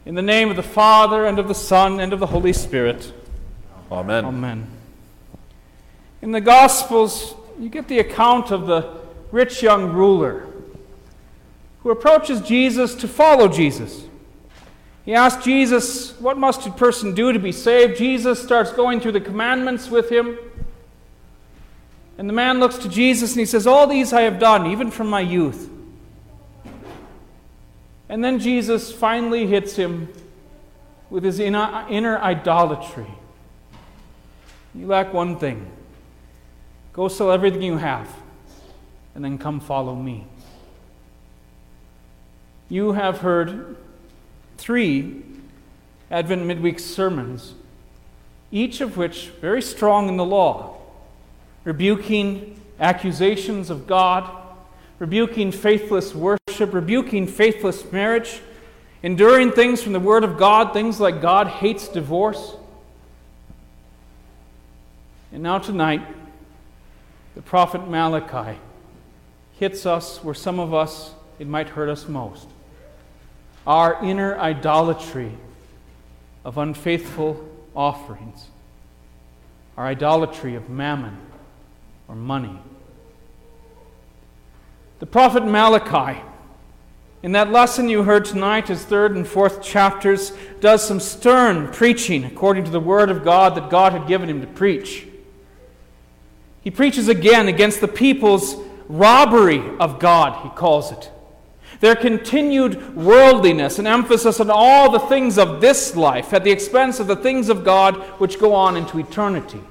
In the name of the Father, and of the Son, and of the Holy Spirit. Amen. Amen. In the Gospels, you get the account of the rich young ruler who approaches Jesus to follow Jesus. He asks Jesus, what must a person do to be saved? Jesus starts going through the commandments with him. And the man looks to Jesus and he says, all these I have done, even from my youth. And then Jesus finally hits him with his inner idolatry. You lack one thing. Go sell everything you have, and then come follow me. You have heard 3 Advent midweek sermons, each of which very strong in the law, rebuking accusations of God, rebuking faithless worship, rebuking faithless marriage, enduring things from the Word of God, things like God hates divorce. And now tonight, the prophet Malachi hits us where some of us, it might hurt us most. Our inner idolatry of unfaithful offerings. Our idolatry of mammon or money. The prophet Malachi, in that lesson you heard tonight, his 3rd and 4th chapters, does some stern preaching according to the Word of God that God had given him to preach. He preaches again against the people's robbery of God, he calls it. Their continued worldliness and emphasis on all the things of this life at the expense of the things of God which go on into eternity.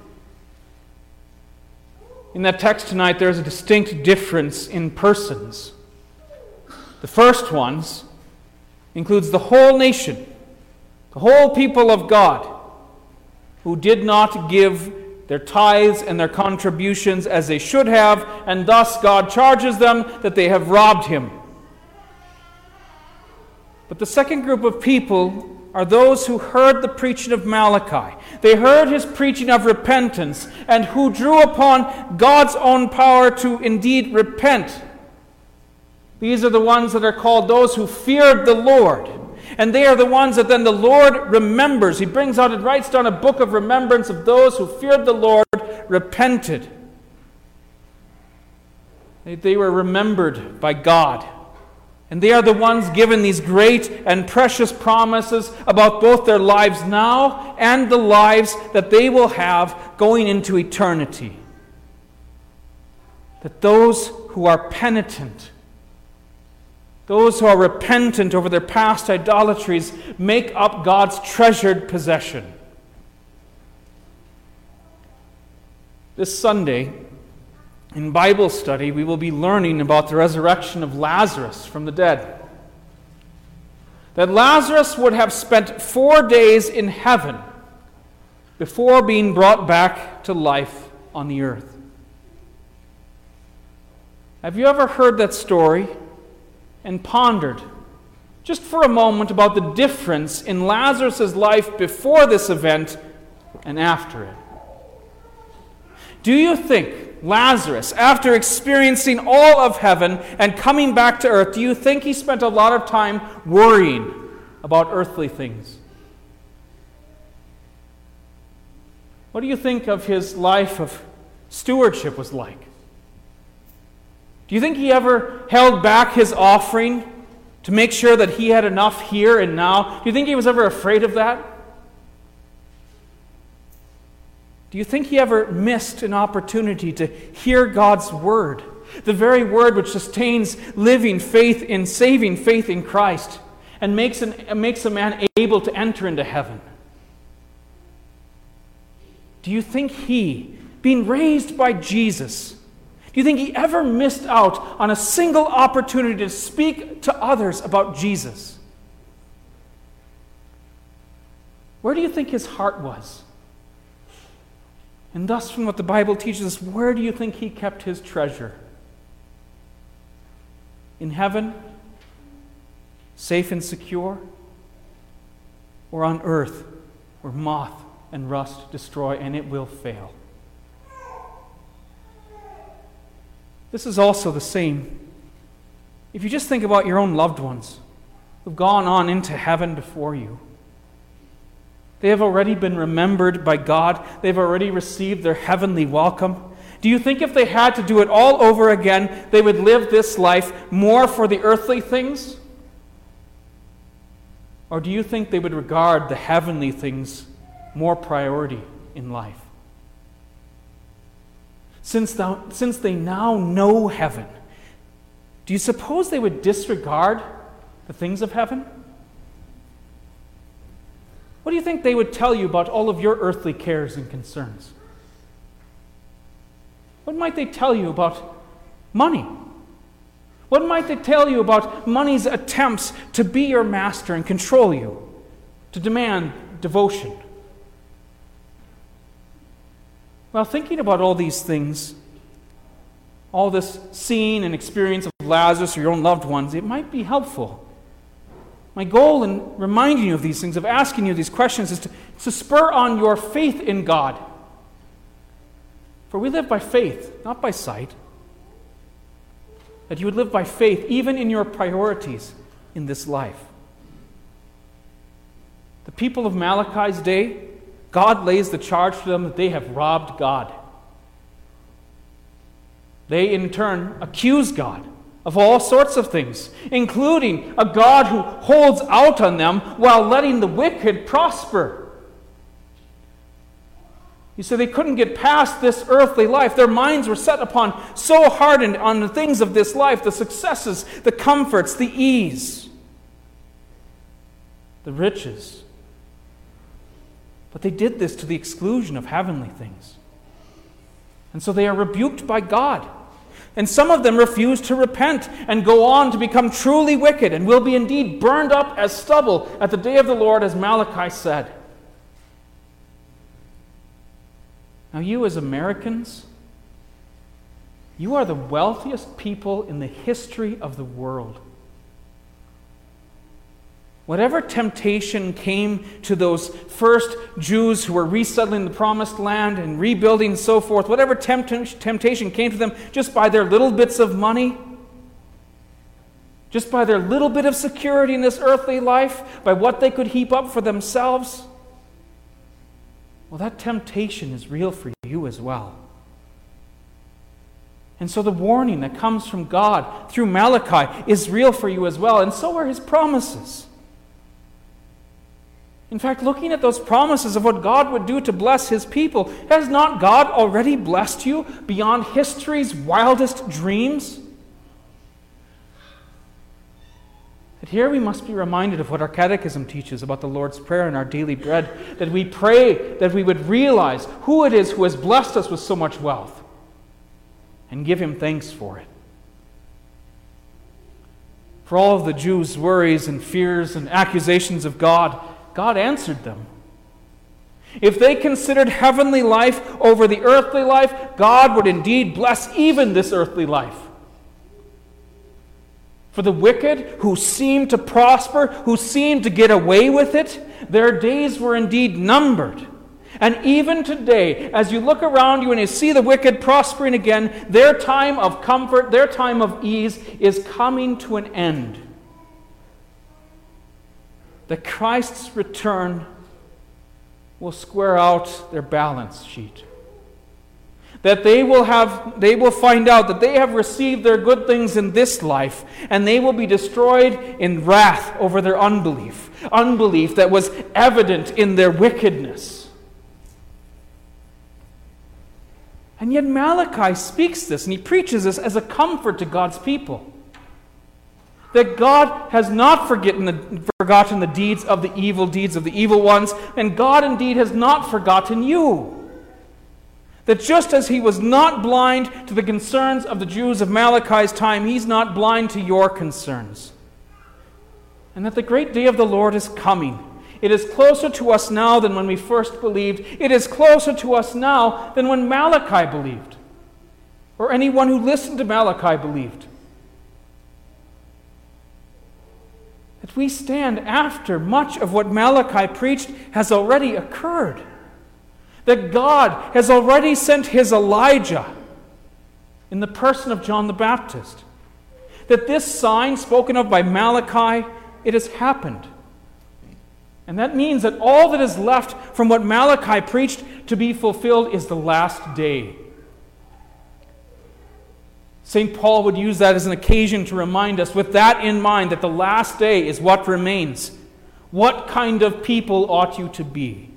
In that text tonight, there is a distinct difference in persons. The first ones includes the whole nation, the whole people of God, who did not give their tithes and their contributions as they should have, and thus God charges them that they have robbed him. But the second group of people are those who heard the preaching of Malachi. They heard his preaching of repentance, and who drew upon God's own power to indeed repent. These are the ones that are called those who feared the Lord. And they are the ones that then the Lord remembers. He brings out and writes down a book of remembrance of those who feared the Lord, repented. They were remembered by God. And they are the ones given these great and precious promises about both their lives now and the lives that they will have going into eternity. That those who are penitent, those who are repentant over their past idolatries, make up God's treasured possession. This Sunday, in Bible study, we will be learning about the resurrection of Lazarus from the dead. That Lazarus would have spent 4 days in heaven before being brought back to life on the earth. Have you ever heard that story and pondered just for a moment about the difference in Lazarus' life before this event and after it? Do you think Lazarus, after experiencing all of heaven and coming back to earth, do you think he spent a lot of time worrying about earthly things? What do you think of his life of stewardship was like? Do you think he ever held back his offering to make sure that he had enough here and now? Do you think he was ever afraid of that? Do you think he ever missed an opportunity to hear God's word, the very word which sustains living faith in, saving faith in Christ, and makes a man able to enter into heaven? Do you think he, being raised by Jesus, do you think he ever missed out on a single opportunity to speak to others about Jesus? Where do you think his heart was? And thus, from what the Bible teaches us, where do you think he kept his treasure? In heaven, safe and secure? Or on earth, where moth and rust destroy and it will fail? This is also the same if you just think about your own loved ones. who've gone on into heaven before you. They have already been remembered by God. They've already received their heavenly welcome. Do you think if they had to do it all over again, they would live this life more for the earthly things? Or do you think they would regard the heavenly things more priority in life? Since they now know heaven, do you suppose they would disregard the things of heaven? What do you think they would tell you about all of your earthly cares and concerns? What might they tell you about money? What might they tell you about money's attempts to be your master and control you, to demand devotion? Well, thinking about all these things, all this scene and experience of Lazarus or your own loved ones, it might be helpful. My goal in reminding you of these things, of asking you these questions, is to spur on your faith in God. For we live by faith, not by sight. That you would live by faith even in your priorities in this life. The people of Malachi's day, God lays the charge to them that they have robbed God. They in turn accuse God of all sorts of things, including a God who holds out on them while letting the wicked prosper. You see, they couldn't get past this earthly life. Their minds were set upon, so hardened on the things of this life, the successes, the comforts, the ease, the riches. But they did this to the exclusion of heavenly things. And so they are rebuked by God. And some of them refuse to repent and go on to become truly wicked and will be indeed burned up as stubble at the day of the Lord, as Malachi said. Now you as Americans, you are the wealthiest people in the history of the world. Whatever temptation came to those first Jews who were resettling the promised land and rebuilding and so forth, whatever temptation came to them just by their little bits of money, just by their little bit of security in this earthly life, by what they could heap up for themselves, well, that temptation is real for you as well. And so the warning that comes from God through Malachi is real for you as well, and so are His promises. In fact, looking at those promises of what God would do to bless His people, has not God already blessed you beyond history's wildest dreams? But here we must be reminded of what our catechism teaches about the Lord's Prayer and our daily bread, that we pray that we would realize who it is who has blessed us with so much wealth and give Him thanks for it. For all of the Jews' worries and fears and accusations of God, God answered them. If they considered heavenly life over the earthly life, God would indeed bless even this earthly life. For the wicked who seemed to prosper, who seemed to get away with it, their days were indeed numbered. And even today, as you look around you and you see the wicked prospering again, their time of comfort, their time of ease is coming to an end. That Christ's return will square out their balance sheet. That they will find out that they have received their good things in this life, and they will be destroyed in wrath over their unbelief. Unbelief that was evident in their wickedness. And yet Malachi speaks this, and he preaches this as a comfort to God's people. That God has not forgotten the deeds of the evil ones, and God indeed has not forgotten you. That just as He was not blind to the concerns of the Jews of Malachi's time, He's not blind to your concerns. And that the great day of the Lord is coming. It is closer to us now than when we first believed. It is closer to us now than when Malachi believed, or anyone who listened to Malachi believed. That we stand after much of what Malachi preached has already occurred. That God has already sent His Elijah in the person of John the Baptist. That this sign spoken of by Malachi it has happened. And that means that all that is left from what Malachi preached to be fulfilled is the last day. St. Paul would use that as an occasion to remind us, with that in mind, that the last day is what remains. What kind of people ought you to be?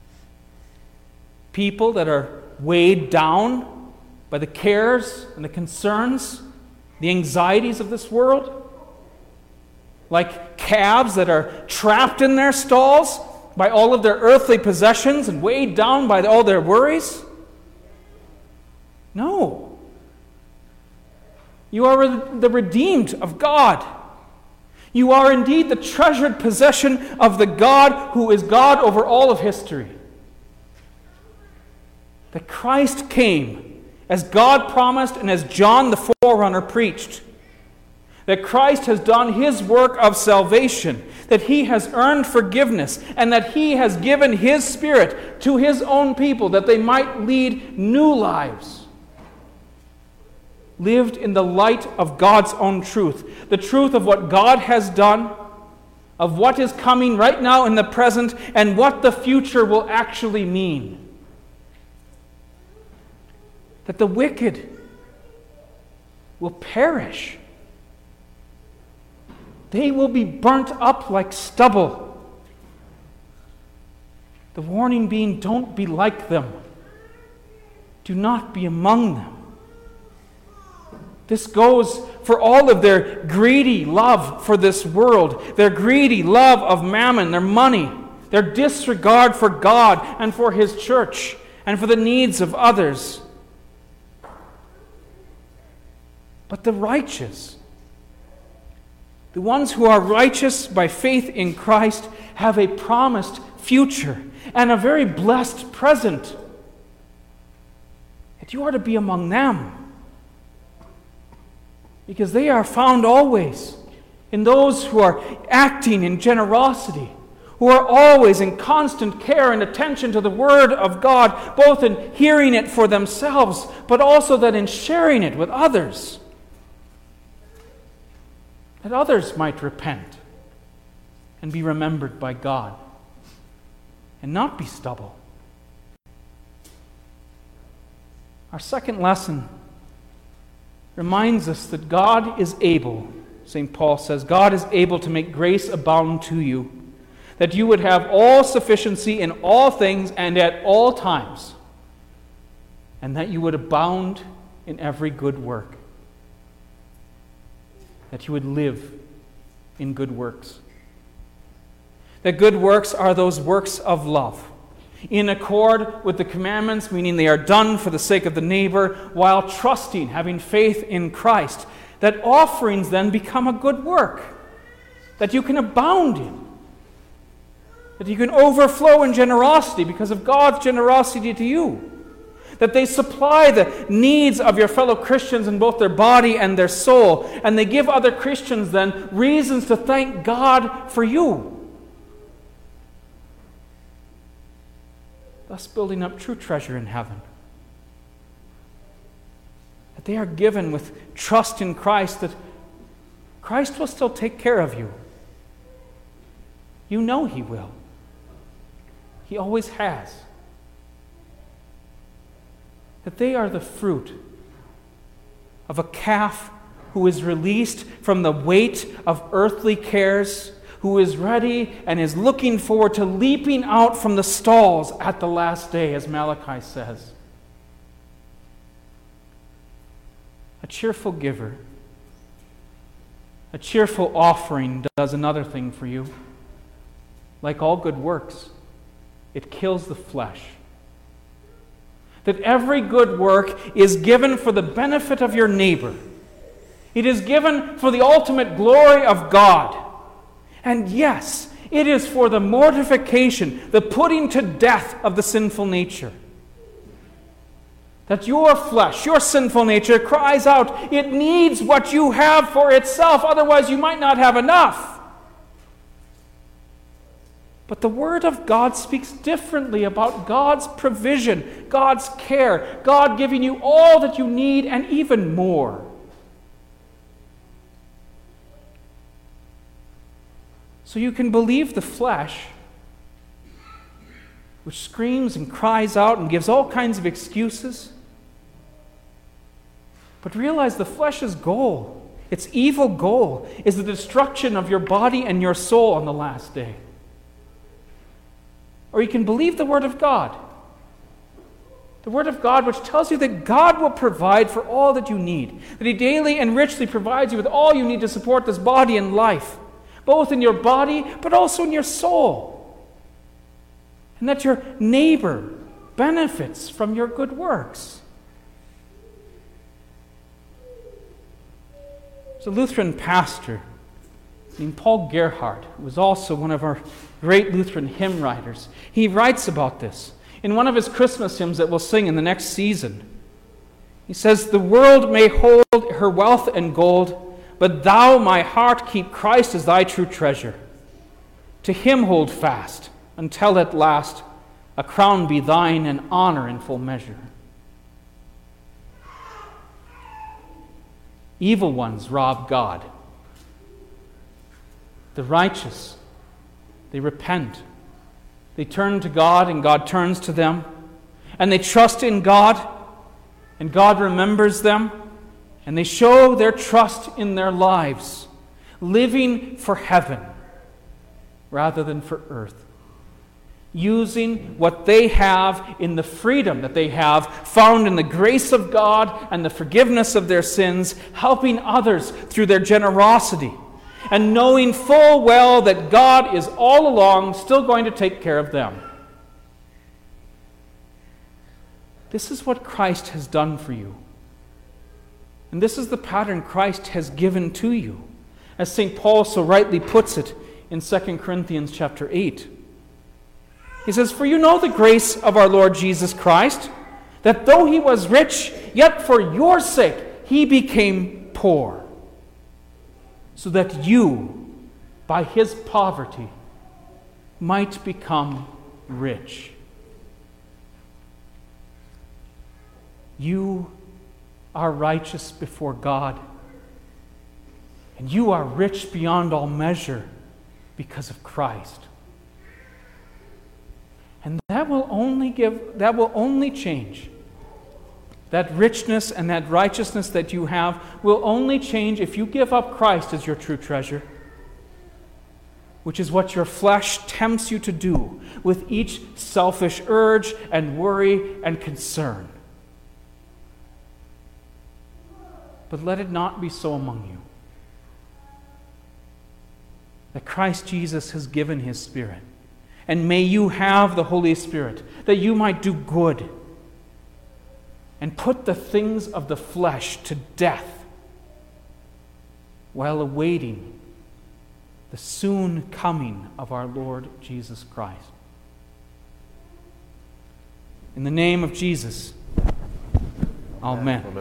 People that are weighed down by the cares and the concerns, the anxieties of this world? Like calves that are trapped in their stalls by all of their earthly possessions and weighed down by all their worries? No. You are the redeemed of God. You are indeed the treasured possession of the God who is God over all of history. That Christ came as God promised and as John the forerunner preached. That Christ has done His work of salvation, that He has earned forgiveness, and that He has given His Spirit to His own people that they might lead new lives. Lived in the light of God's own truth. The truth of what God has done, of what is coming right now in the present, and what the future will actually mean. That the wicked will perish. They will be burnt up like stubble. The warning being, don't be like them. Do not be among them. This goes for all of their greedy love for this world, their greedy love of mammon, their money, their disregard for God and for His church and for the needs of others. But the righteous, the ones who are righteous by faith in Christ, have a promised future and a very blessed present. And you are to be among them. Because they are found always in those who are acting in generosity, who are always in constant care and attention to the Word of God, both in hearing it for themselves, but also that in sharing it with others, that others might repent and be remembered by God and not be stubble. Our second lesson reminds us that God is able, St. Paul says, God is able to make grace abound to you, that you would have all sufficiency in all things and at all times, and that you would abound in every good work, that you would live in good works. That good works are those works of love, in accord with the commandments, meaning they are done for the sake of the neighbor, while trusting, having faith in Christ. That offerings then become a good work that you can abound in, that you can overflow in generosity because of God's generosity to you, that they supply the needs of your fellow Christians in both their body and their soul, and they give other Christians then reasons to thank God for you, thus building up true treasure in heaven. That they are given with trust in Christ, that Christ will still take care of you. You know He will. He always has. That they are the fruit of a calf who is released from the weight of earthly cares, who is ready and is looking forward to leaping out from the stalls at the last day, as Malachi says. A cheerful giver, a cheerful offering does another thing for you. Like all good works, it kills the flesh. That every good work is given for the benefit of your neighbor. It is given for the ultimate glory of God. And yes, it is for the mortification, the putting to death of the sinful nature. That your flesh, your sinful nature, cries out, it needs what you have for itself, otherwise you might not have enough. But the Word of God speaks differently about God's provision, God's care, God giving you all that you need and even more. So you can believe the flesh, which screams and cries out and gives all kinds of excuses. But realize the flesh's goal, its evil goal, is the destruction of your body and your soul on the last day. Or you can believe the Word of God. The Word of God, which tells you that God will provide for all that you need, that He daily and richly provides you with all you need to support this body and life, both in your body but also in your soul, and that your neighbor benefits from your good works. There's a Lutheran pastor named Paul Gerhardt, who was also one of our great Lutheran hymn writers. He writes about this in one of his Christmas hymns that we'll sing in the next season. He says, "The world may hold her wealth and gold, but thou, my heart, keep Christ as thy true treasure. To Him hold fast, until at last a crown be thine and honor in full measure." Evil ones rob God. The righteous, they repent. They turn to God, and God turns to them. And they trust in God, and God remembers them. And they show their trust in their lives, living for heaven rather than for earth. Using what they have in the freedom that they have found in the grace of God and the forgiveness of their sins, helping others through their generosity, and knowing full well that God is all along still going to take care of them. This is what Christ has done for you. And this is the pattern Christ has given to you, as St. Paul so rightly puts it in 2 Corinthians chapter 8. He says, "For you know the grace of our Lord Jesus Christ, that though He was rich, yet for your sake He became poor, so that you, by His poverty, might become rich." You are righteous before God, and you are rich beyond all measure because of Christ. And that will only change. That richness and that righteousness that you have will only change if you give up Christ as your true treasure, which is what your flesh tempts you to do with each selfish urge and worry and concern. But let it not be so among you. That Christ Jesus has given His Spirit. And may you have the Holy Spirit, that you might do good and put the things of the flesh to death while awaiting the soon coming of our Lord Jesus Christ. In the name of Jesus, Amen.